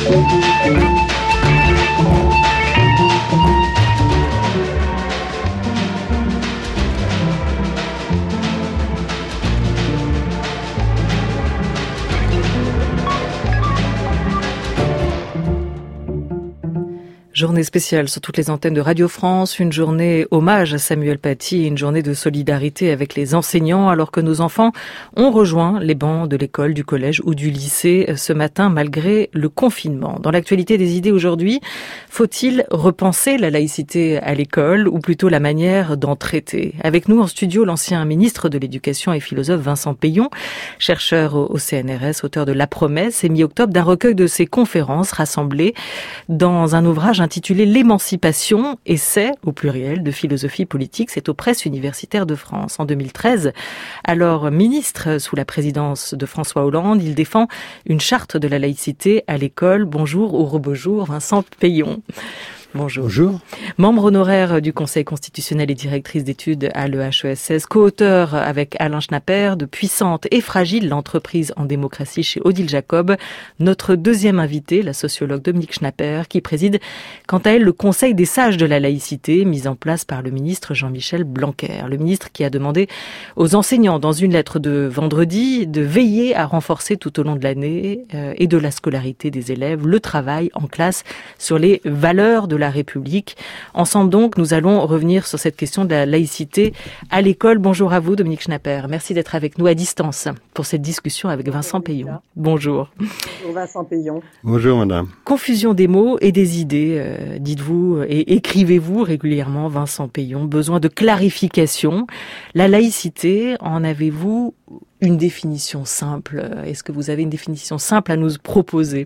Journée spéciale sur toutes les antennes de Radio France, une journée hommage à Samuel Paty, une journée de solidarité avec les enseignants alors que nos enfants ont rejoint les bancs de l'école, du collège ou du lycée ce matin malgré le confinement. Dans l'actualité des idées aujourd'hui, faut-il repenser la laïcité à l'école ou plutôt la manière d'en traiter? Avec nous en studio, l'ancien ministre de l'Éducation et philosophe Vincent Peillon, chercheur au CNRS, auteur de La Promesse et mi-octobre d'un recueil de ses conférences rassemblées dans un ouvrage intitulé L'émancipation, essai au pluriel de philosophie politique. C'est aux Presses universitaires de France. En 2013, alors ministre sous la présidence de François Hollande, il défend une charte de la laïcité à l'école. Bonjour ou rebonjour Vincent Peillon. Bonjour. Bonjour. Membre honoraire du Conseil constitutionnel et directrice d'études à l'EHESS, co-auteur avec Alain Schnapper de Puissante et fragile, l'entreprise en démocratie chez Odile Jacob. Notre deuxième invitée, la sociologue Dominique Schnapper, qui préside quant à elle le Conseil des sages de la laïcité, mis en place par le ministre Jean-Michel Blanquer. Le ministre qui a demandé aux enseignants dans une lettre de vendredi de veiller à renforcer tout au long de l'année et de la scolarité des élèves le travail en classe sur les valeurs de la République. Ensemble donc, nous allons revenir sur cette question de la laïcité à l'école. Bonjour à vous, Dominique Schnapper. Merci d'être avec nous à distance pour cette discussion avec Vincent Peillon. Bonjour. Bonjour Vincent Peillon. Bonjour madame. Confusion des mots et des idées, dites-vous et écrivez-vous régulièrement, Vincent Peillon. Besoin de clarification. La laïcité, en avez-vous une définition simple? Est-ce que vous avez une définition simple à nous proposer?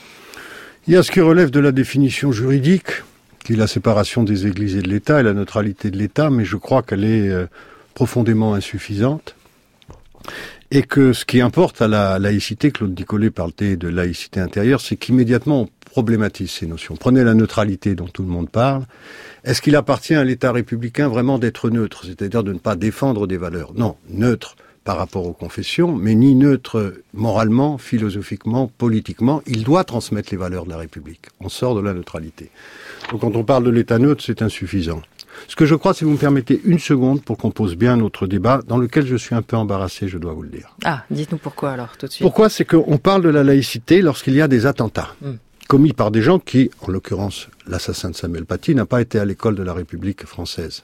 Il y a ce qui relève de la définition juridique, qui est la séparation des églises et de l'État et la neutralité de l'État, mais je crois qu'elle est profondément insuffisante. Et que ce qui importe à la laïcité, Claude Dicollet parlait de laïcité intérieure, c'est qu'immédiatement on problématise ces notions. Prenez la neutralité dont tout le monde parle. Est-ce qu'il appartient à l'État républicain vraiment d'être neutre, c'est-à-dire de ne pas défendre des valeurs? Non, neutre par rapport aux confessions, mais ni neutre moralement, philosophiquement, politiquement. Il doit transmettre les valeurs de la République. On sort de la neutralité. Donc quand on parle de l'État neutre, c'est insuffisant. Ce que je crois, si vous me permettez une seconde pour qu'on pose bien notre débat, dans lequel je suis un peu embarrassé, je dois vous le dire. Ah, dites-nous pourquoi alors, tout de suite. Pourquoi? C'est qu'on parle de la laïcité lorsqu'il y a des attentats commis par des gens qui, en l'occurrence l'assassin de Samuel Paty, n'a pas été à l'école de la République française.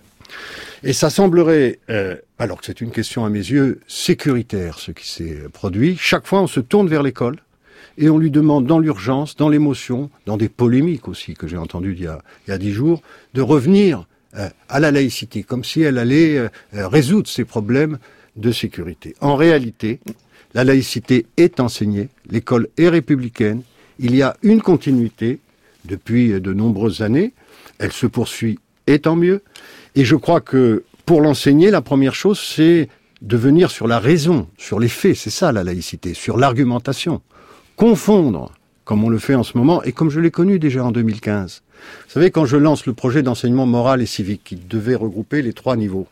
Et ça semblerait, alors que c'est une question à mes yeux sécuritaire, ce qui s'est produit, chaque fois on se tourne vers l'école et on lui demande dans l'urgence, dans l'émotion, dans des polémiques aussi que j'ai entendues il y a 10 jours, de revenir à la laïcité, comme si elle allait résoudre ces problèmes de sécurité. En réalité, la laïcité est enseignée, l'école est républicaine, il y a une continuité depuis de nombreuses années, elle se poursuit et tant mieux. Et je crois que pour l'enseigner, la première chose, c'est de venir sur la raison, sur les faits. C'est ça la laïcité, sur l'argumentation. Confondre, comme on le fait en ce moment, et comme je l'ai connu déjà en 2015. Vous savez, quand je lance le projet d'enseignement moral et civique, qui devait regrouper les 3 niveaux,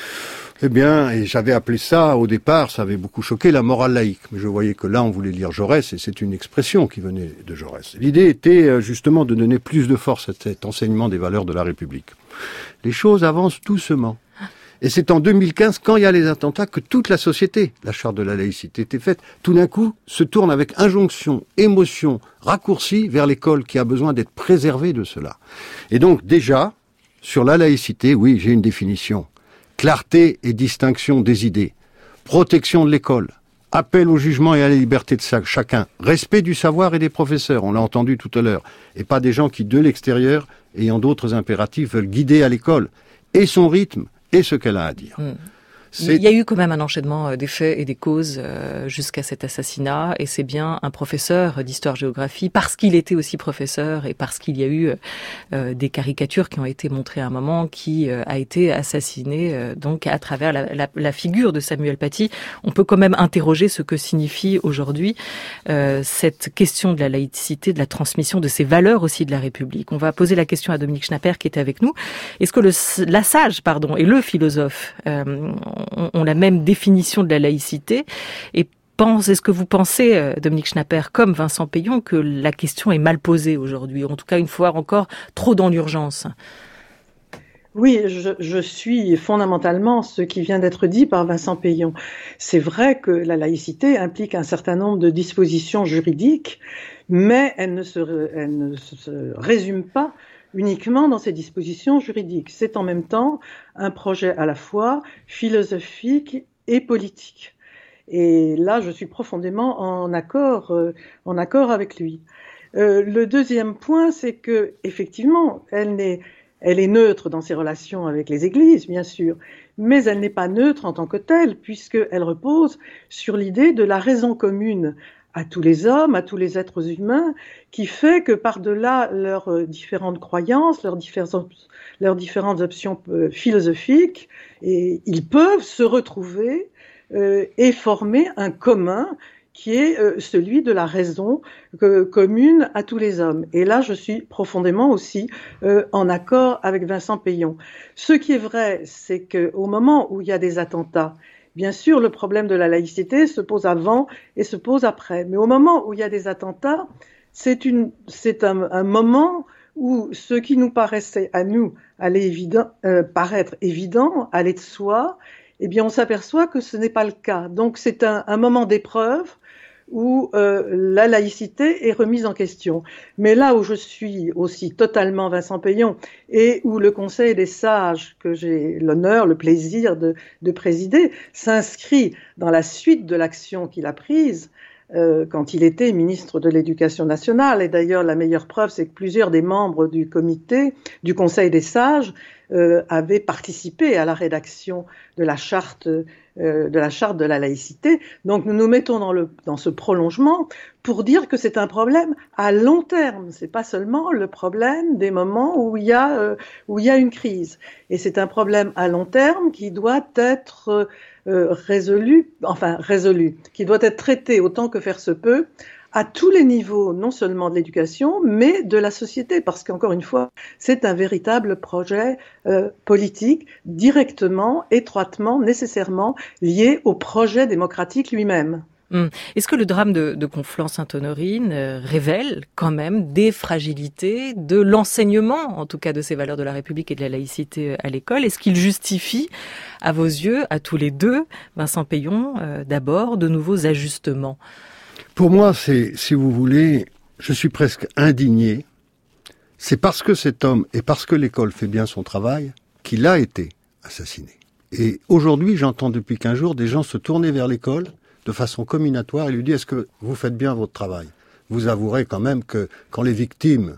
eh bien, et j'avais appelé ça, au départ, ça avait beaucoup choqué, la morale laïque. Mais je voyais que là, on voulait lire Jaurès, et c'est une expression qui venait de Jaurès. L'idée était justement de donner plus de force à cet enseignement des valeurs de la République. Les choses avancent doucement. Et c'est en 2015, quand il y a les attentats, que toute la société, la charte de la laïcité était faite, tout d'un coup, se tourne avec injonction, émotion, raccourci vers l'école qui a besoin d'être préservée de cela. Et donc, déjà, sur la laïcité, oui, j'ai une définition. Clarté et distinction des idées. Protection de l'école. Appel au jugement et à la liberté de chacun. Respect du savoir et des professeurs, on l'a entendu tout à l'heure. Et pas des gens qui, de l'extérieur, ayant d'autres impératifs, veulent guider à l'école. Et son rythme, et ce qu'elle a à dire. Il y a eu quand même un enchaînement des faits et des causes jusqu'à cet assassinat, et c'est bien un professeur d'histoire-géographie, parce qu'il était aussi professeur et parce qu'il y a eu des caricatures qui ont été montrées à un moment, qui a été assassiné donc à travers la figure de Samuel Paty. On peut quand même interroger ce que signifie aujourd'hui cette question de la laïcité, de la transmission de ces valeurs aussi de la République. On va poser la question à Dominique Schnapper qui est avec nous. Est-ce que la sage et le philosophe ont la même définition de la laïcité, et est-ce que vous pensez, Dominique Schnapper, comme Vincent Peillon, que la question est mal posée aujourd'hui, en tout cas une fois encore trop dans l'urgence? Oui, je suis fondamentalement ce qui vient d'être dit par Vincent Peillon. C'est vrai que la laïcité implique un certain nombre de dispositions juridiques, mais elle ne se résume pas uniquement dans ces dispositions juridiques. C'est en même temps un projet à la fois philosophique et politique. Et là, je suis profondément en accord avec lui. Le deuxième point, c'est que effectivement, elle est neutre dans ses relations avec les églises, bien sûr, mais elle n'est pas neutre en tant que telle, puisqu'elle repose sur l'idée de la raison commune à tous les hommes, à tous les êtres humains, qui fait que par-delà leurs différentes croyances, leurs différentes options philosophiques, et ils peuvent se retrouver et former un commun qui est celui de la raison commune à tous les hommes. Et là, je suis profondément aussi en accord avec Vincent Peillon. Ce qui est vrai, c'est qu'au moment où il y a des attentats, bien sûr, le problème de la laïcité se pose avant et se pose après. Mais au moment où il y a des attentats, c'est un moment où ce qui nous paraissait à nous paraître évident, aller de soi, eh bien, on s'aperçoit que ce n'est pas le cas. Donc, c'est un moment d'épreuve où la laïcité est remise en question. Mais là où je suis aussi totalement Vincent Peillon et où le Conseil des sages, que j'ai l'honneur, le plaisir de présider, s'inscrit dans la suite de l'action qu'il a prise quand il était ministre de l'Éducation nationale. Et d'ailleurs, la meilleure preuve, c'est que plusieurs des membres du comité, du Conseil des sages, avaient participé à la rédaction de la charte de la laïcité. Donc nous nous mettons dans ce prolongement pour dire que c'est un problème à long terme. C'est pas seulement le problème des moments où il y a une crise. Et c'est un problème à long terme qui doit être résolu, qui doit être traité autant que faire se peut à tous les niveaux, non seulement de l'éducation, mais de la société, parce qu'encore une fois, c'est un véritable projet politique, directement, étroitement, nécessairement lié au projet démocratique lui-même. Est-ce que le drame de Conflans-Sainte-Honorine révèle quand même des fragilités de l'enseignement, en tout cas de ces valeurs de la République et de la laïcité à l'école? Est-ce qu'il justifie, à vos yeux, à tous les deux, Vincent Peillon, d'abord, de nouveaux ajustements? Pour moi, si vous voulez, je suis presque indigné. C'est parce que cet homme et parce que l'école fait bien son travail qu'il a été assassiné. Et aujourd'hui, j'entends depuis 15 jours des gens se tourner vers l'école de façon comminatoire et lui dire « Est-ce que vous faites bien votre travail ?» Vous avouerez quand même que quand les victimes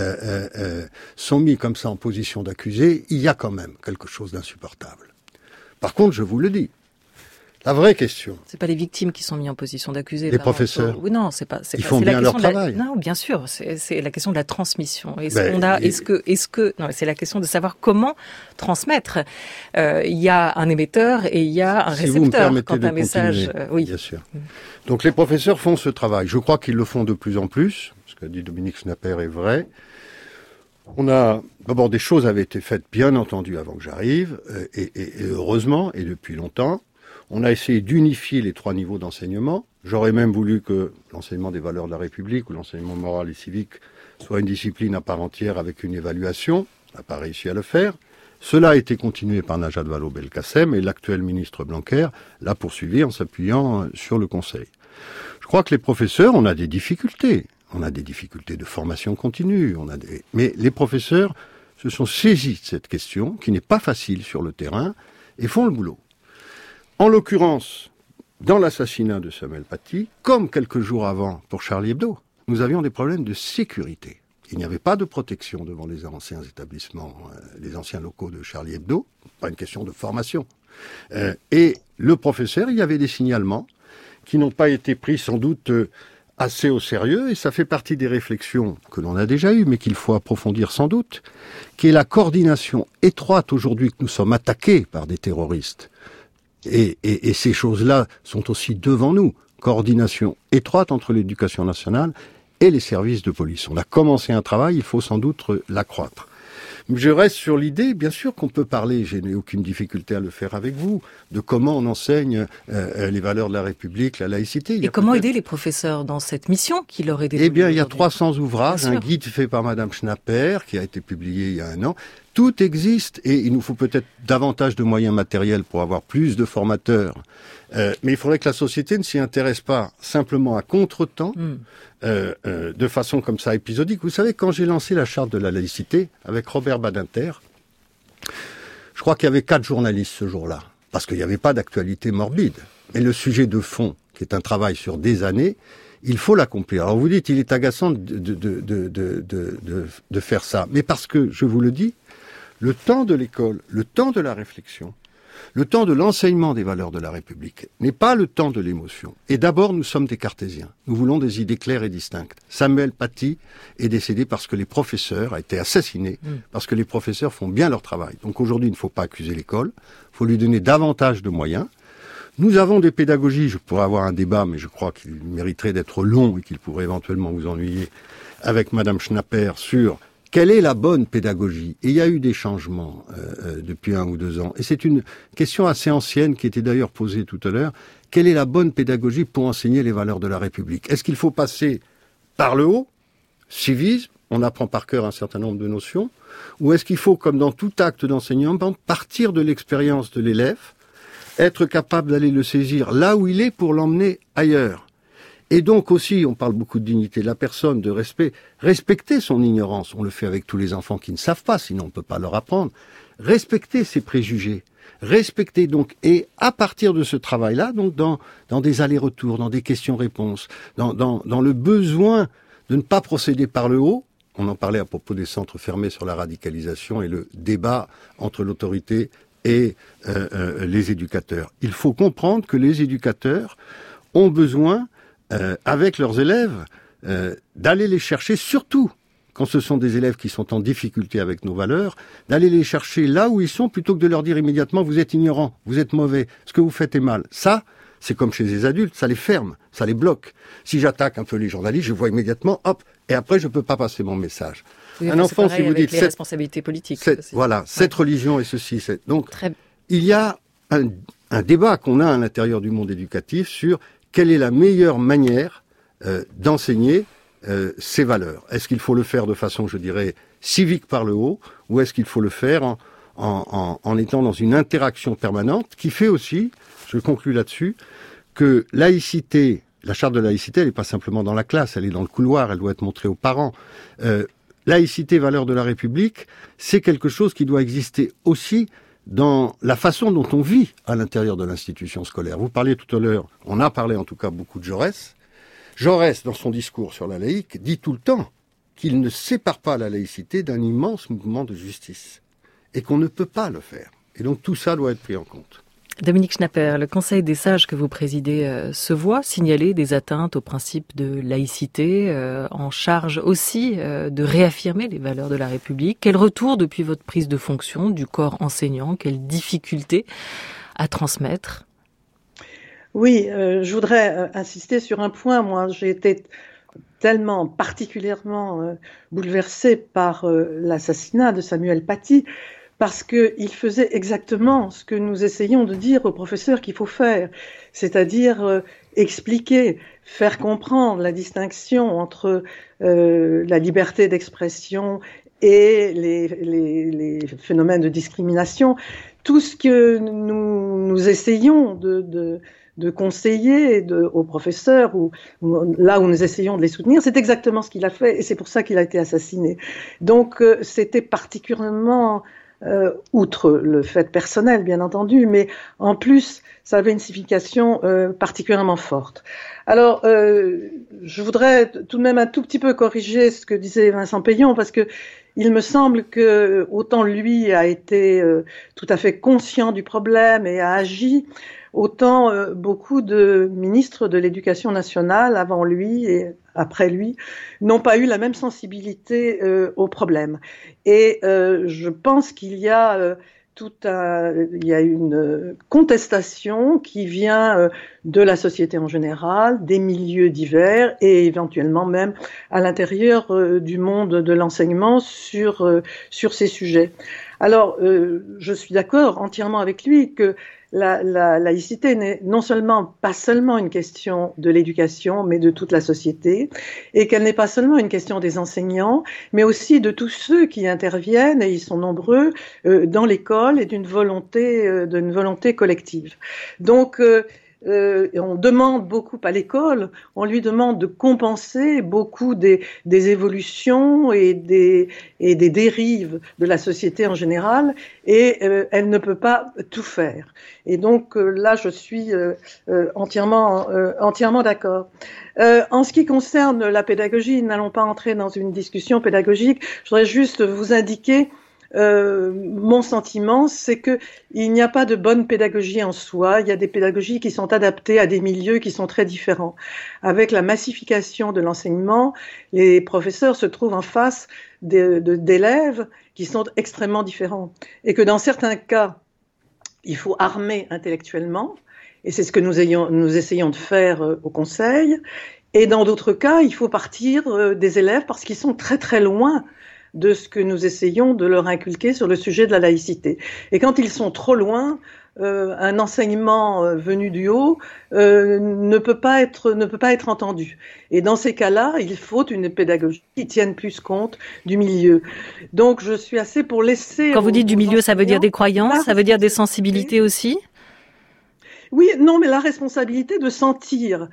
sont mis comme ça en position d'accusé, il y a quand même quelque chose d'insupportable. Par contre, je vous le dis, la vraie question. C'est pas les victimes qui sont mis en position d'accusé. Les professeurs. Oui, non, c'est pas. Ils font bien leur travail. Non, bien sûr. C'est la question de la transmission. Non, c'est la question de savoir comment transmettre. Il y a un émetteur et il y a un récepteur. Si vous me permettez quand un message. Oui. Bien sûr. Donc les professeurs font ce travail. Je crois qu'ils le font de plus en plus. Ce qu'a dit Dominique Schnapper est vrai. D'abord, des choses avaient été faites, bien entendu, avant que j'arrive, et heureusement, et depuis longtemps. On a essayé d'unifier les 3 niveaux d'enseignement. J'aurais même voulu que l'enseignement des valeurs de la République ou l'enseignement moral et civique soit une discipline à part entière avec une évaluation. On n'a pas réussi à le faire. Cela a été continué par Najat Vallaud-Belkacem et l'actuel ministre Blanquer l'a poursuivi en s'appuyant sur le Conseil. Je crois que les professeurs, on a des difficultés. On a des difficultés de formation continue. Mais les professeurs se sont saisis de cette question qui n'est pas facile sur le terrain et font le boulot. En l'occurrence, dans l'assassinat de Samuel Paty, comme quelques jours avant pour Charlie Hebdo, nous avions des problèmes de sécurité. Il n'y avait pas de protection devant les anciens établissements, les anciens locaux de Charlie Hebdo, pas une question de formation. Et le professeur, il y avait des signalements qui n'ont pas été pris sans doute assez au sérieux, et ça fait partie des réflexions que l'on a déjà eues, mais qu'il faut approfondir sans doute, qui est la coordination étroite aujourd'hui que nous sommes attaqués par des terroristes. Et ces choses-là sont aussi devant nous. Coordination étroite entre l'éducation nationale et les services de police. On a commencé un travail, il faut sans doute l'accroître. Je reste sur l'idée, bien sûr qu'on peut parler, je n'ai aucune difficulté à le faire avec vous, de comment on enseigne les valeurs de la République, la laïcité. Et comment aider les professeurs dans cette mission qui leur est dévolue? Eh bien, il y a 300 ouvrages, un guide fait par Madame Schnapper, qui a été publié il y a 1 an. Tout existe et il nous faut peut-être davantage de moyens matériels pour avoir plus de formateurs. Mais il faudrait que la société ne s'y intéresse pas simplement à contre-temps, de façon comme ça épisodique. Vous savez, quand j'ai lancé la charte de la laïcité avec Robert Badinter, je crois qu'il y avait 4 journalistes ce jour-là, parce qu'il n'y avait pas d'actualité morbide. Mais le sujet de fond, qui est un travail sur des années, il faut l'accomplir. Alors vous dites, il est agaçant de faire ça. Mais parce que, je vous le dis, le temps de l'école, le temps de la réflexion, le temps de l'enseignement des valeurs de la République n'est pas le temps de l'émotion. Et d'abord, nous sommes des cartésiens. Nous voulons des idées claires et distinctes. Samuel Paty est décédé parce que les professeurs, a été assassiné, parce que les professeurs font bien leur travail. Donc aujourd'hui, il ne faut pas accuser l'école, il faut lui donner davantage de moyens. Nous avons des pédagogies, je pourrais avoir un débat, mais je crois qu'il mériterait d'être long et qu'il pourrait éventuellement vous ennuyer, avec Madame Schnapper sur quelle est la bonne pédagogie. Et il y a eu des changements depuis 1 ou 2 ans. Et c'est une question assez ancienne qui était d'ailleurs posée tout à l'heure. Quelle est la bonne pédagogie pour enseigner les valeurs de la République? Est-ce qu'il faut passer par le haut, civisme, on apprend par cœur un certain nombre de notions, ou est-ce qu'il faut, comme dans tout acte d'enseignement, partir de l'expérience de l'élève, être capable d'aller le saisir là où il est pour l'emmener ailleurs? Et donc aussi, on parle beaucoup de dignité de la personne, de respect, respecter son ignorance. On le fait avec tous les enfants qui ne savent pas, sinon on ne peut pas leur apprendre. Respecter ses préjugés, respecter donc, et à partir de ce travail-là, donc dans des allers-retours, dans des questions-réponses, dans le besoin de ne pas procéder par le haut. On en parlait à propos des centres fermés sur la radicalisation et le débat entre l'autorité et les éducateurs. Il faut comprendre que les éducateurs ont besoin avec leurs élèves, d'aller les chercher, surtout quand ce sont des élèves qui sont en difficulté avec nos valeurs, d'aller les chercher là où ils sont, plutôt que de leur dire immédiatement « vous êtes ignorant, vous êtes mauvais, ce que vous faites est mal ». Ça, c'est comme chez les adultes, ça les ferme, ça les bloque. Si j'attaque un peu les journalistes, je vois immédiatement, hop, et après je ne peux pas passer mon message. Oui, un enfant, si vous dites... les responsabilités politiques. Cette religion et ceci, donc il y a un débat qu'on a à l'intérieur du monde éducatif sur quelle est la meilleure manière d'enseigner ces valeurs. Est-ce qu'il faut le faire de façon, je dirais, civique par le haut, ou est-ce qu'il faut le faire en étant dans une interaction permanente qui fait aussi, je conclus là-dessus, que laïcité, la charte de laïcité, elle n'est pas simplement dans la classe, elle est dans le couloir, elle doit être montrée aux parents. Laïcité, valeurs de la République, c'est quelque chose qui doit exister aussi dans la façon dont on vit à l'intérieur de l'institution scolaire. Vous parliez tout à l'heure, on a parlé en tout cas beaucoup de Jaurès. Jaurès, dans son discours sur la laïque, dit tout le temps qu'il ne sépare pas la laïcité d'un immense mouvement de justice et qu'on ne peut pas le faire. Et donc tout ça doit être pris en compte. Dominique Schnapper, le Conseil des sages que vous présidez se voit signaler des atteintes au principe de laïcité, en charge aussi de réaffirmer les valeurs de la République. Quel retour depuis votre prise de fonction du corps enseignant? Quelles difficultés à transmettre? Oui, je voudrais insister sur un point. Moi, j'ai été tellement particulièrement bouleversée par l'assassinat de Samuel Paty, parce qu'il faisait exactement ce que nous essayons de dire aux professeurs qu'il faut faire, c'est-à-dire expliquer, faire comprendre la distinction entre la liberté d'expression et les phénomènes de discrimination. Tout ce que nous essayons de conseiller aux professeurs, ou là où nous essayons de les soutenir, c'est exactement ce qu'il a fait, et c'est pour ça qu'il a été assassiné. Donc c'était particulièrement... outre le fait personnel, bien entendu, mais en plus, ça avait une signification particulièrement forte. Alors, je voudrais tout de même un tout petit peu corriger ce que disait Vincent Peillon, parce que il me semble que autant lui a été tout à fait conscient du problème et a agi, autant beaucoup de ministres de l'Éducation nationale avant lui et après lui n'ont pas eu la même sensibilité au problème. Et je pense qu'il y a il y a une contestation qui vient de la société en général, des milieux divers et éventuellement même à l'intérieur du monde de l'enseignement sur ces sujets. Alors, je suis d'accord entièrement avec lui que la laïcité n'est pas seulement une question de l'éducation, mais de toute la société, et qu'elle n'est pas seulement une question des enseignants, mais aussi de tous ceux qui interviennent, et ils sont nombreux, dans l'école et d'une volonté collective. Donc, on demande beaucoup à l'école, on lui demande de compenser beaucoup des évolutions et des dérives de la société en général, et elle ne peut pas tout faire. Et donc là, je suis entièrement d'accord. En ce qui concerne la pédagogie, n'allons pas entrer dans une discussion pédagogique. Je voudrais juste vous indiquer mon sentiment, c'est que il n'y a pas de bonne pédagogie en soi. Il y a des pédagogies qui sont adaptées à des milieux qui sont très différents. Avec la massification de l'enseignement, les professeurs se trouvent en face d'élèves qui sont extrêmement différents. Et que dans certains cas, il faut armer intellectuellement. Et c'est ce que nous essayons de faire au Conseil. Et dans d'autres cas, il faut partir des élèves parce qu'ils sont très très loin de ce que nous essayons de leur inculquer sur le sujet de la laïcité. Et quand ils sont trop loin, un enseignement venu du haut ne peut pas être entendu. Et dans ces cas-là, il faut une pédagogie qui tienne plus compte du milieu. Donc je suis assez pour laisser... Quand vous dites du milieu, ça veut dire des croyances, ça veut dire des sensibilités aussi ? Oui, non, mais la responsabilité de sentir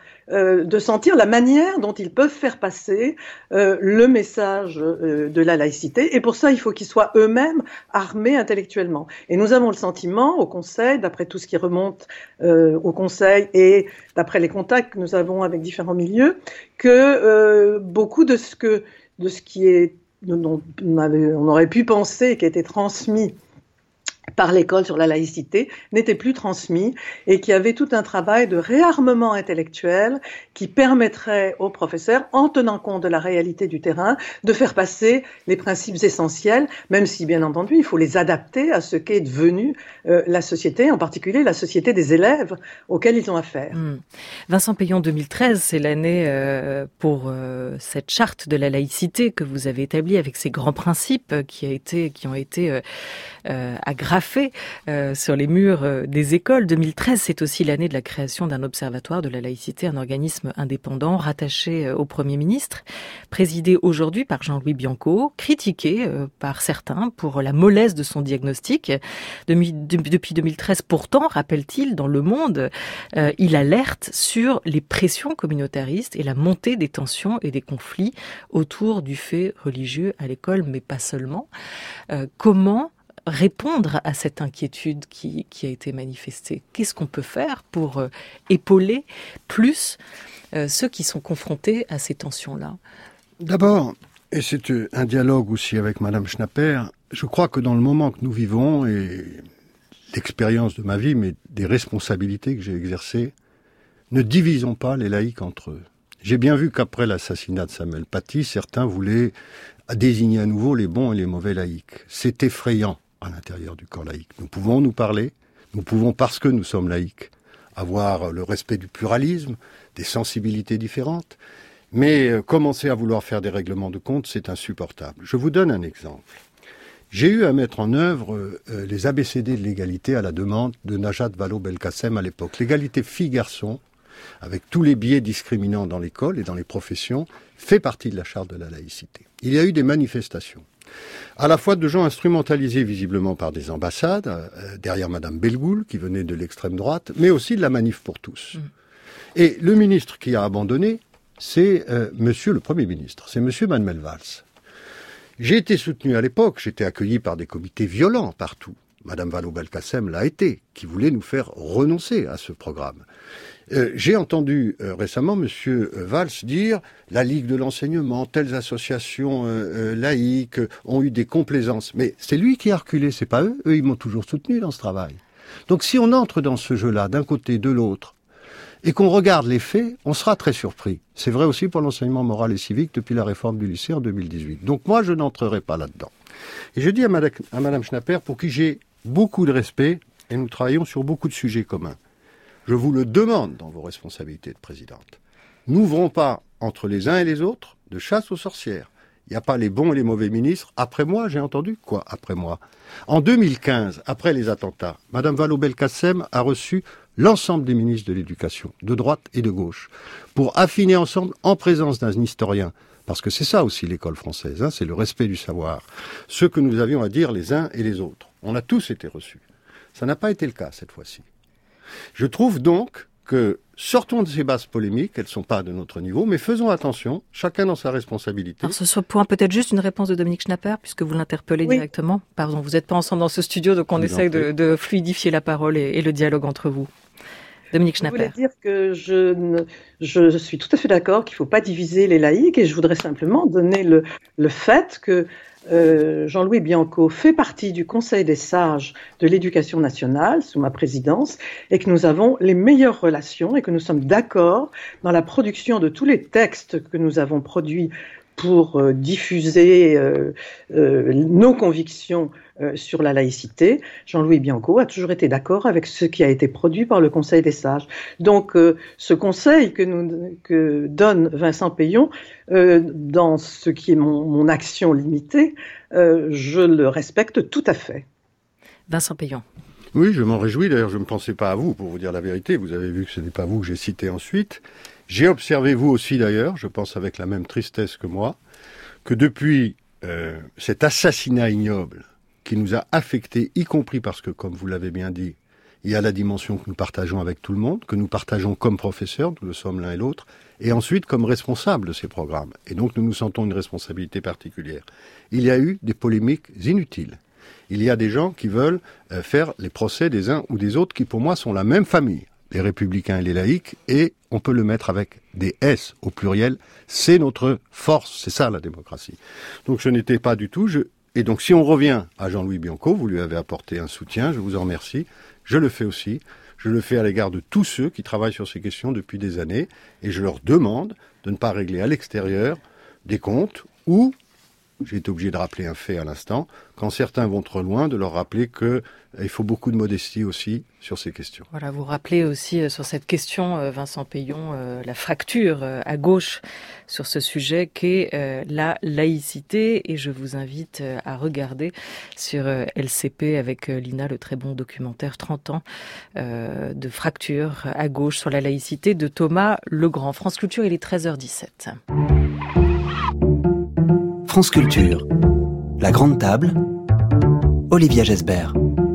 la manière dont ils peuvent faire passer le message de la laïcité. Et pour ça, il faut qu'ils soient eux-mêmes armés intellectuellement. Et nous avons le sentiment, au Conseil, d'après tout ce qui remonte au Conseil et d'après les contacts que nous avons avec différents milieux, que beaucoup de ce qui est, on aurait pu penser, qui a été transmis par l'école sur la laïcité, n'était plus transmis et qui avait tout un travail de réarmement intellectuel qui permettrait aux professeurs, en tenant compte de la réalité du terrain, de faire passer les principes essentiels, même si, bien entendu, il faut les adapter à ce qu'est devenue la société, en particulier la société des élèves auxquels ils ont affaire. Vincent Peillon, 2013, c'est l'année pour cette charte de la laïcité que vous avez établie avec ces grands principes qui ont été agrafés sur les murs des écoles. 2013, c'est aussi l'année de la création d'un observatoire de la laïcité, un organisme indépendant rattaché au Premier ministre, présidé aujourd'hui par Jean-Louis Bianco, critiqué par certains pour la mollesse de son diagnostic. Depuis 2013, pourtant, rappelle-t-il, dans Le Monde, il alerte sur les pressions communautaristes et la montée des tensions et des conflits autour du fait religieux à l'école, mais pas seulement. Comment répondre à cette inquiétude qui a été manifestée? Qu'est-ce qu'on peut faire pour épauler plus ceux qui sont confrontés à ces tensions-là? D'abord, et c'est un dialogue aussi avec Madame Schnapper, je crois que dans le moment que nous vivons, et l'expérience de ma vie, mais des responsabilités que j'ai exercées, ne divisons pas les laïcs entre eux. J'ai bien vu qu'après l'assassinat de Samuel Paty, certains voulaient désigner à nouveau les bons et les mauvais laïcs. C'est effrayant à l'intérieur du corps laïque. Nous pouvons nous parler, nous pouvons, parce que nous sommes laïcs, avoir le respect du pluralisme, des sensibilités différentes, mais commencer à vouloir faire des règlements de compte, c'est insupportable. Je vous donne un exemple. J'ai eu à mettre en œuvre les ABCD de l'égalité à la demande de Najat Vallaud-Belkacem à l'époque. L'égalité filles-garçons, avec tous les biais discriminants dans l'école et dans les professions, fait partie de la charte de la laïcité. Il y a eu des manifestations, à la fois de gens instrumentalisés visiblement par des ambassades, derrière Madame Bellegoul, qui venait de l'extrême droite, mais aussi de la Manif pour tous. Et le ministre qui a abandonné, c'est Monsieur le Premier ministre, c'est Monsieur Manuel Valls. J'ai été soutenu à l'époque, j'étais accueilli par des comités violents partout. Madame Vallaud-Belkacem l'a été, qui voulait nous faire renoncer à ce programme. J'ai entendu récemment Monsieur Valls dire la Ligue de l'enseignement, telles associations laïques ont eu des complaisances. Mais c'est lui qui a reculé, c'est pas eux. Eux, ils m'ont toujours soutenu dans ce travail. Donc si on entre dans ce jeu-là, d'un côté, de l'autre, et qu'on regarde les faits, on sera très surpris. C'est vrai aussi pour l'enseignement moral et civique depuis la réforme du lycée en 2018. Donc moi, je n'entrerai pas là-dedans. Et je dis à Madame Schnapper, pour qui j'ai beaucoup de respect et nous travaillons sur beaucoup de sujets communs. Je vous le demande dans vos responsabilités de présidente. N'ouvrons pas entre les uns et les autres de chasse aux sorcières. Il n'y a pas les bons et les mauvais ministres. Après moi, j'ai entendu quoi après moi? En 2015, après les attentats, Madame Vallaud-Belkacem a reçu l'ensemble des ministres de l'Éducation, de droite et de gauche, pour affiner ensemble, en présence d'un historien, parce que c'est ça aussi l'école française, c'est le respect du savoir, ce que nous avions à dire les uns et les autres. On a tous été reçus. Ça n'a pas été le cas cette fois-ci. Je trouve donc que sortons de ces bases polémiques, elles ne sont pas de notre niveau, mais faisons attention, chacun dans sa responsabilité. Alors ce point peut-être juste une réponse de Dominique Schnapper, puisque vous l'interpellez directement. Pardon, vous n'êtes pas ensemble dans ce studio, donc on essaye de fluidifier la parole et le dialogue entre vous. Dominique Schnapper. Je voulais dire que je suis tout à fait d'accord qu'il ne faut pas diviser les laïcs, et je voudrais simplement donner le fait que Jean-Louis Bianco fait partie du Conseil des sages de l'éducation nationale sous ma présidence et que nous avons les meilleures relations et que nous sommes d'accord dans la production de tous les textes que nous avons produits pour diffuser nos convictions sur la laïcité. Jean-Louis Bianco a toujours été d'accord avec ce qui a été produit par le Conseil des sages. Donc ce conseil que donne Vincent Peillon dans ce qui est mon action limitée, je le respecte tout à fait. Vincent Peillon. Oui, je m'en réjouis. D'ailleurs, je ne pensais pas à vous, pour vous dire la vérité. Vous avez vu que ce n'est pas vous que j'ai cité ensuite. J'ai observé, vous aussi d'ailleurs, je pense avec la même tristesse que moi, que depuis cet assassinat ignoble qui nous a affectés, y compris parce que, comme vous l'avez bien dit, il y a la dimension que nous partageons avec tout le monde, que nous partageons comme professeurs, nous le sommes l'un et l'autre, et ensuite comme responsables de ces programmes. Et donc nous nous sentons une responsabilité particulière. Il y a eu des polémiques inutiles. Il y a des gens qui veulent faire les procès des uns ou des autres qui, pour moi, sont la même famille. Les républicains et les laïcs, et on peut le mettre avec des S au pluriel, c'est notre force, c'est ça la démocratie. Donc je n'étais pas du tout, et donc si on revient à Jean-Louis Bianco, vous lui avez apporté un soutien, je vous en remercie, je le fais aussi, je le fais à l'égard de tous ceux qui travaillent sur ces questions depuis des années, et je leur demande de ne pas régler à l'extérieur des comptes ou, j'ai été obligé de rappeler un fait à l'instant, quand certains vont trop loin, de leur rappeler qu'il faut beaucoup de modestie aussi sur ces questions. Voilà, vous rappelez aussi sur cette question, Vincent Peillon, la fracture à gauche sur ce sujet qu'est la laïcité. Et je vous invite à regarder sur LCP avec Lina le très bon documentaire 30 ans de fracture à gauche sur la laïcité de Thomas Legrand. France Culture, il est 13h17. France Culture, la grande table, Olivia Gesbert.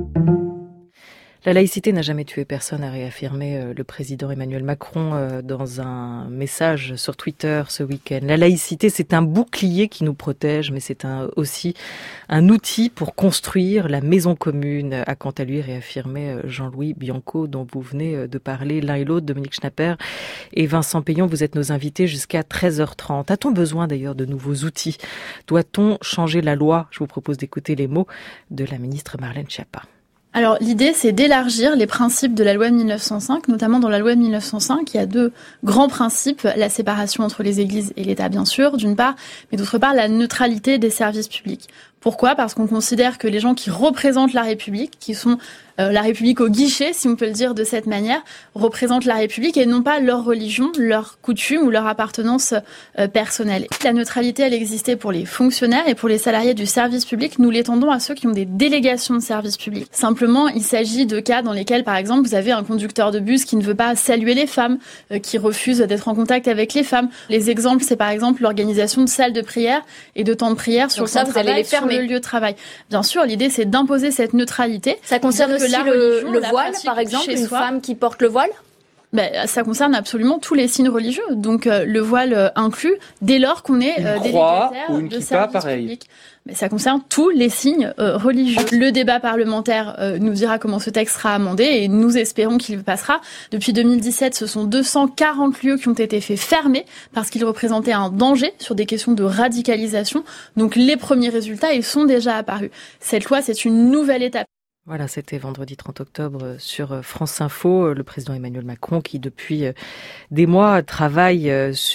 La laïcité n'a jamais tué personne, a réaffirmé le président Emmanuel Macron dans un message sur Twitter ce week-end. La laïcité, c'est un bouclier qui nous protège, mais c'est aussi un outil pour construire la maison commune, a quant à lui réaffirmé Jean-Louis Bianco, dont vous venez de parler l'un et l'autre, Dominique Schnapper et Vincent Peillon. Vous êtes nos invités jusqu'à 13h30. A-t-on besoin d'ailleurs de nouveaux outils? Doit-on changer la loi? Je vous propose d'écouter les mots de la ministre Marlène Schiappa. Alors l'idée, c'est d'élargir les principes de la loi de 1905, notamment dans la loi de 1905, il y a deux grands principes, la séparation entre les églises et l'État bien sûr, d'une part, mais d'autre part la neutralité des services publics. Pourquoi ? Parce qu'on considère que les gens qui représentent la République, qui sont la République au guichet, si on peut le dire de cette manière, représentent la République et non pas leur religion, leur coutume ou leur appartenance personnelle. La neutralité, elle existait pour les fonctionnaires et pour les salariés du service public. Nous l'étendons à ceux qui ont des délégations de service public. Simplement, il s'agit de cas dans lesquels, par exemple, vous avez un conducteur de bus qui ne veut pas saluer les femmes, qui refuse d'être en contact avec les femmes. Les exemples, c'est par exemple l'organisation de salles de prière et de temps de prière sur le temps de travail, sur le lieu de travail. Bien sûr, l'idée, c'est d'imposer cette neutralité. Ça concerne aussi le voile, par exemple, une femme qui porte le voile ? Ça concerne absolument tous les signes religieux. Donc le voile inclus, dès lors qu'on est délégataire de services publics. Mais ça concerne tous les signes religieux. Le débat parlementaire nous dira comment ce texte sera amendé et nous espérons qu'il passera. Depuis 2017, ce sont 240 lieux qui ont été faits fermer parce qu'ils représentaient un danger sur des questions de radicalisation. Donc les premiers résultats, ils sont déjà apparus. Cette loi, c'est une nouvelle étape. Voilà, c'était vendredi 30 octobre sur France Info, le président Emmanuel Macron qui depuis des mois travaille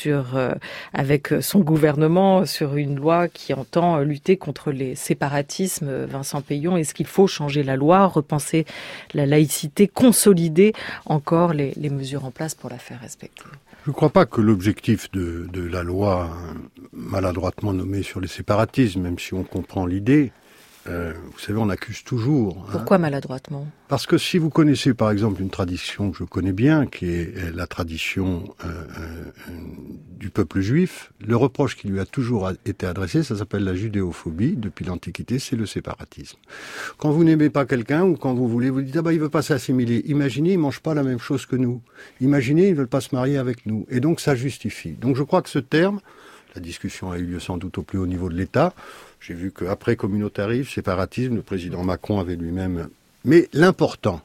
avec son gouvernement sur une loi qui entend lutter contre les séparatismes. Vincent Peillon, est-ce qu'il faut changer la loi, repenser la laïcité, consolider encore les mesures en place pour la faire respecter ? Je ne crois pas que l'objectif de la loi maladroitement nommée sur les séparatismes, même si on comprend l'idée, vous savez, on accuse toujours. Pourquoi maladroitement ? Parce que si vous connaissez par exemple une tradition que je connais bien, qui est la tradition du peuple juif, le reproche qui lui a toujours été adressé, ça s'appelle la judéophobie, depuis l'Antiquité, c'est le séparatisme. Quand vous n'aimez pas quelqu'un ou quand vous voulez, vous dites « Ah bah il veut pas s'assimiler ». Imaginez, il mange pas la même chose que nous. Imaginez, ils veulent pas se marier avec nous. Et donc ça justifie. Donc je crois que ce terme, la discussion a eu lieu sans doute au plus haut niveau de l'État. J'ai vu qu'après communautarisme, séparatisme, le président Macron avait lui-même... Mais l'important,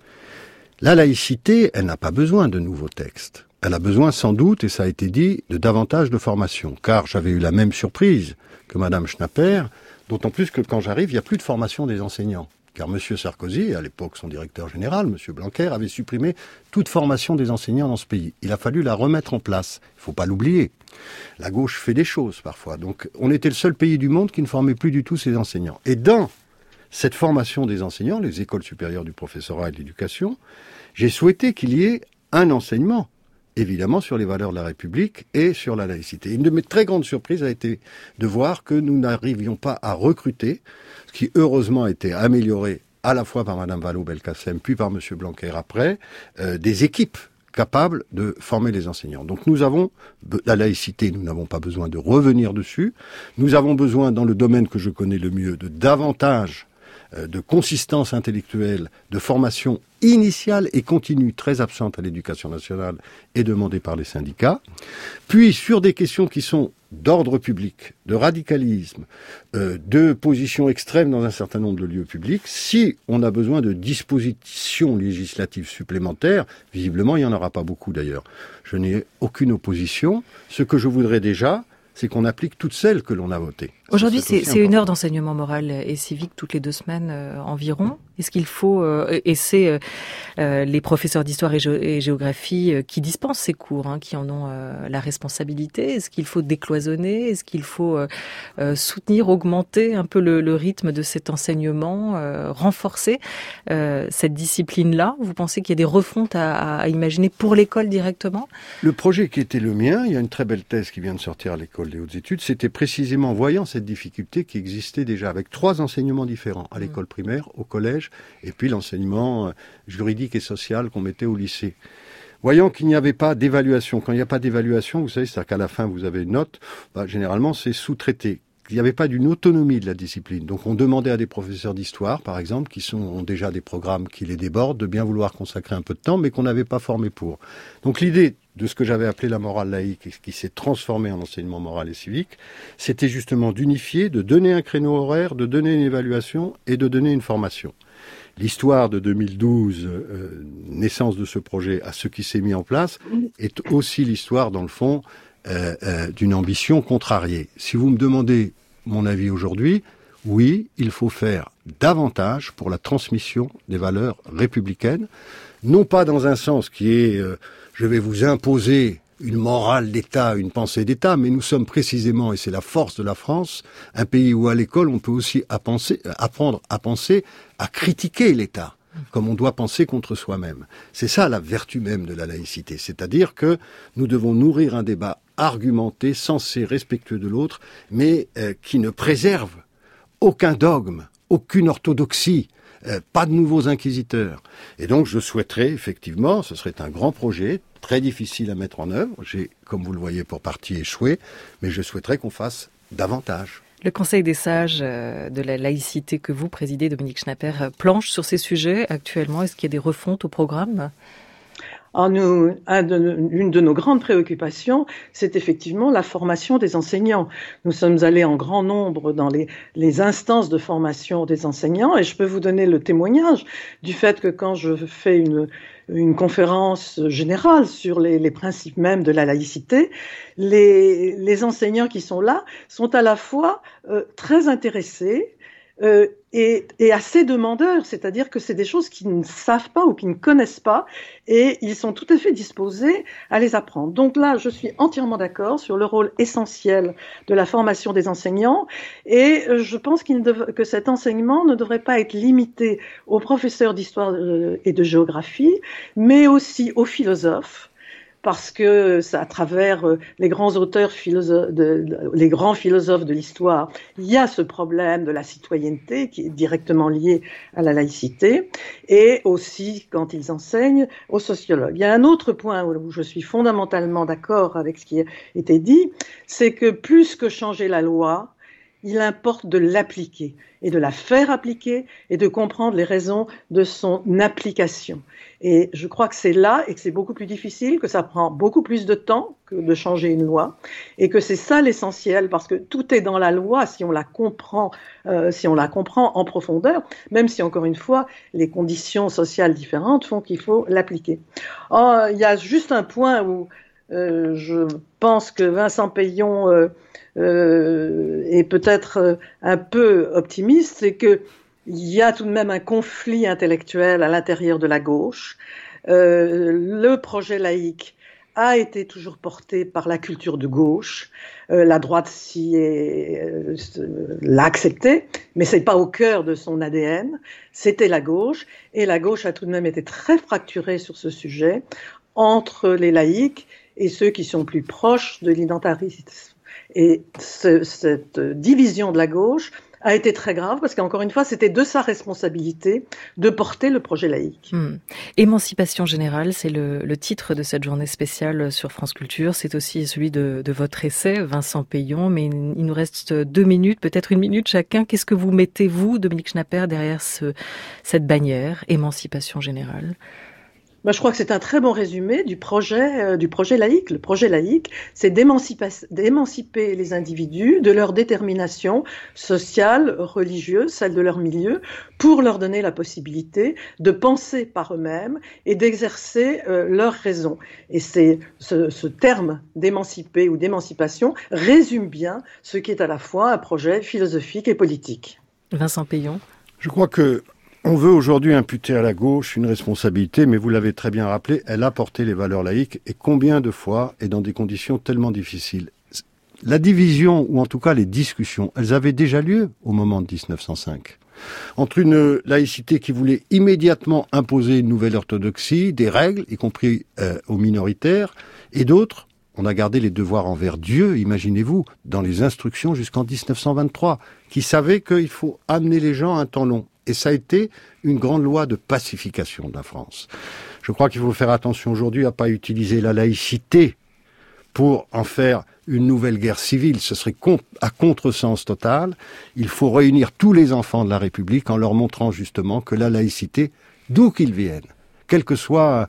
la laïcité, elle n'a pas besoin de nouveaux textes. Elle a besoin sans doute, et ça a été dit, de davantage de formation. Car j'avais eu la même surprise que Madame Schnapper, d'autant plus que quand j'arrive, il n'y a plus de formation des enseignants. Car M. Sarkozy, à l'époque son directeur général, M. Blanquer, avait supprimé toute formation des enseignants dans ce pays. Il a fallu la remettre en place. Il ne faut pas l'oublier. La gauche fait des choses parfois. Donc on était le seul pays du monde qui ne formait plus du tout ses enseignants. Et dans cette formation des enseignants, les écoles supérieures du professorat et de l'éducation, j'ai souhaité qu'il y ait un enseignement, évidemment sur les valeurs de la République et sur la laïcité. Une de mes très grandes surprises a été de voir que nous n'arrivions pas à recruter, ce qui heureusement a été amélioré à la fois par Mme Vallaud-Belkacem puis par M. Blanquer après, des équipes capables de former les enseignants. Donc nous avons la laïcité, nous n'avons pas besoin de revenir dessus. Nous avons besoin, dans le domaine que je connais le mieux, de davantage de consistance intellectuelle, de formation initiale et continue, très absente à l'éducation nationale et demandée par les syndicats. Puis sur des questions qui sont d'ordre public, de radicalisme, de positions extrêmes dans un certain nombre de lieux publics, si on a besoin de dispositions législatives supplémentaires, visiblement il n'y en aura pas beaucoup d'ailleurs. Je n'ai aucune opposition. Ce que je voudrais déjà, c'est qu'on applique toutes celles que l'on a votées. Aujourd'hui, c'est une heure d'enseignement moral et civique toutes les 2 semaines environ. Est-ce qu'il faut, et c'est les professeurs d'histoire et géographie qui dispensent ces cours, qui en ont la responsabilité. Est-ce qu'il faut décloisonner? Est-ce qu'il faut soutenir, augmenter un peu le rythme de cet enseignement, renforcer cette discipline-là? Vous pensez qu'il y a des refontes à imaginer pour l'école directement? Le projet qui était le mien, il y a une très belle thèse qui vient de sortir à l'école des hautes études, c'était précisément voyant cette difficulté qui existait déjà avec 3 enseignements différents, à l'école primaire, au collège, et puis l'enseignement juridique et social qu'on mettait au lycée. Voyant qu'il n'y avait pas d'évaluation. Quand il n'y a pas d'évaluation, vous savez, c'est-à-dire qu'à la fin vous avez une note, généralement c'est sous-traité. Il n'y avait pas d'une autonomie de la discipline. Donc on demandait à des professeurs d'histoire, par exemple, qui ont déjà des programmes qui les débordent, de bien vouloir consacrer un peu de temps, mais qu'on n'avait pas formé pour. Donc l'idée de ce que j'avais appelé la morale laïque, et qui s'est transformé en enseignement moral et civique, c'était justement d'unifier, de donner un créneau horaire, de donner une évaluation et de donner une formation. L'histoire de 2012, naissance de ce projet, à ce qui s'est mis en place, est aussi l'histoire, dans le fond, d'une ambition contrariée. Si vous me demandez mon avis aujourd'hui, oui, il faut faire davantage pour la transmission des valeurs républicaines, non pas dans un sens qui est je vais vous imposer une morale d'État, une pensée d'État, mais nous sommes précisément, et c'est la force de la France, un pays où à l'école on peut aussi apprendre à penser, à critiquer l'État, comme on doit penser contre soi-même. C'est ça la vertu même de la laïcité, c'est-à-dire que nous devons nourrir un débat argumenté, sensé, respectueux de l'autre, mais qui ne préserve aucun dogme, aucune orthodoxie, pas de nouveaux inquisiteurs. Et donc je souhaiterais effectivement, ce serait un grand projet, très difficile à mettre en œuvre, j'ai, comme vous le voyez, pour partie échoué, mais je souhaiterais qu'on fasse davantage. Le Conseil des sages de la laïcité que vous présidez, Dominique Schnapper, planche sur ces sujets actuellement. Est-ce qu'il y a des refontes au programme ? Une de nos grandes préoccupations, c'est effectivement la formation des enseignants. Nous sommes allés en grand nombre dans les instances de formation des enseignants et je peux vous donner le témoignage du fait que quand je fais une conférence générale sur les principes mêmes de la laïcité, les enseignants qui sont là sont à la fois très intéressés, est assez demandeur, c'est-à-dire que c'est des choses qu'ils ne savent pas ou qu'ils ne connaissent pas, et ils sont tout à fait disposés à les apprendre. Donc là, je suis entièrement d'accord sur le rôle essentiel de la formation des enseignants, et je pense que cet enseignement ne devrait pas être limité aux professeurs d'histoire et de géographie, mais aussi aux philosophes, parce que à travers les grands auteurs les grands philosophes de l'histoire, il y a ce problème de la citoyenneté qui est directement lié à la laïcité, et aussi quand ils enseignent aux sociologues. Il y a un autre point où je suis fondamentalement d'accord avec ce qui a été dit, c'est que plus que changer la loi, il importe de l'appliquer et de la faire appliquer et de comprendre les raisons de son application. Et je crois que c'est là et que c'est beaucoup plus difficile, que ça prend beaucoup plus de temps que de changer une loi et que c'est ça l'essentiel parce que tout est dans la loi si on la comprend en profondeur, même si encore une fois les conditions sociales différentes font qu'il faut l'appliquer. Il y a juste un point où je pense que Vincent Peillon est peut-être un peu optimiste, c'est que il y a tout de même un conflit intellectuel à l'intérieur de la gauche. Le projet laïque a été toujours porté par la culture de gauche. La droite l'a accepté, mais c'est pas au cœur de son ADN. C'était la gauche, et la gauche a tout de même été très fracturée sur ce sujet entre les laïcs et ceux qui sont plus proches de l'identitarisme. Et cette division de la gauche a été très grave parce qu'encore une fois, c'était de sa responsabilité de porter le projet laïque. Émancipation générale, c'est le titre de cette journée spéciale sur France Culture. C'est aussi celui de votre essai, Vincent Peillon. Mais il nous reste 2 minutes, peut-être 1 minute chacun. Qu'est-ce que vous mettez, vous, Dominique Schnapper, derrière cette bannière, émancipation générale ? Je crois que c'est un très bon résumé du projet laïque. Le projet laïque, c'est d'émanciper les individus de leur détermination sociale, religieuse, celle de leur milieu, pour leur donner la possibilité de penser par eux-mêmes et d'exercer leur raison. Et c'est ce terme d'émanciper ou d'émancipation résume bien ce qui est à la fois un projet philosophique et politique. Vincent Peillon. Je crois que on veut aujourd'hui imputer à la gauche une responsabilité, mais vous l'avez très bien rappelé, elle a porté les valeurs laïques, et combien de fois, et dans des conditions tellement difficiles. La division, ou en tout cas les discussions, elles avaient déjà lieu au moment de 1905. Entre une laïcité qui voulait immédiatement imposer une nouvelle orthodoxie, des règles, y compris aux minoritaires, et d'autres, on a gardé les devoirs envers Dieu, imaginez-vous, dans les instructions jusqu'en 1923, qui savaient qu'il faut amener les gens à un temps long. Et ça a été une grande loi de pacification de la France. Je crois qu'il faut faire attention aujourd'hui à ne pas utiliser la laïcité pour en faire une nouvelle guerre civile. Ce serait à contresens total. Il faut réunir tous les enfants de la République en leur montrant justement que la laïcité, d'où qu'ils viennent, quelle que soit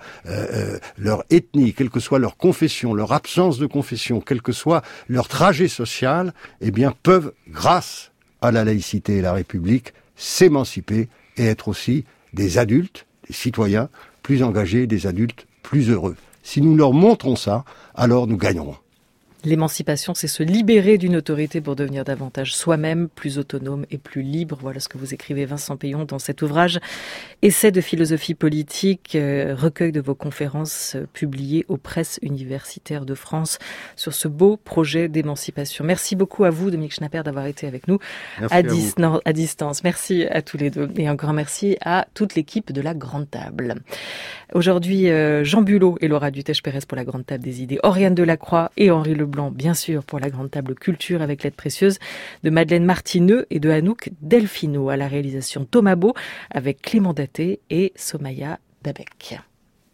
leur ethnie, quelle que soit leur confession, leur absence de confession, quel que soit leur trajet social, peuvent, grâce à la laïcité et la République, s'émanciper et être aussi des adultes, des citoyens plus engagés, des adultes plus heureux. Si nous leur montrons ça, alors nous gagnerons. L'émancipation, c'est se libérer d'une autorité pour devenir davantage soi-même, plus autonome et plus libre. Voilà ce que vous écrivez, Vincent Peillon, dans cet ouvrage. Essai de philosophie politique, recueil de vos conférences publiées aux presses universitaires de France sur ce beau projet d'émancipation. Merci beaucoup à vous, Dominique Schnapper, d'avoir été avec nous à distance. Merci à tous les deux. Et un grand merci à toute l'équipe de la Grande Table. Aujourd'hui, Jean Bulot et Laura Dutèche-Pérez pour la Grande Table des idées, Oriane Delacroix et Henri Leblanc, bien sûr, pour la Grande Table Culture avec l'aide précieuse de Madeleine Martineux et de Anouk Delfino. À la réalisation Thomas Beau avec Clément Daté et Somaya Dabek.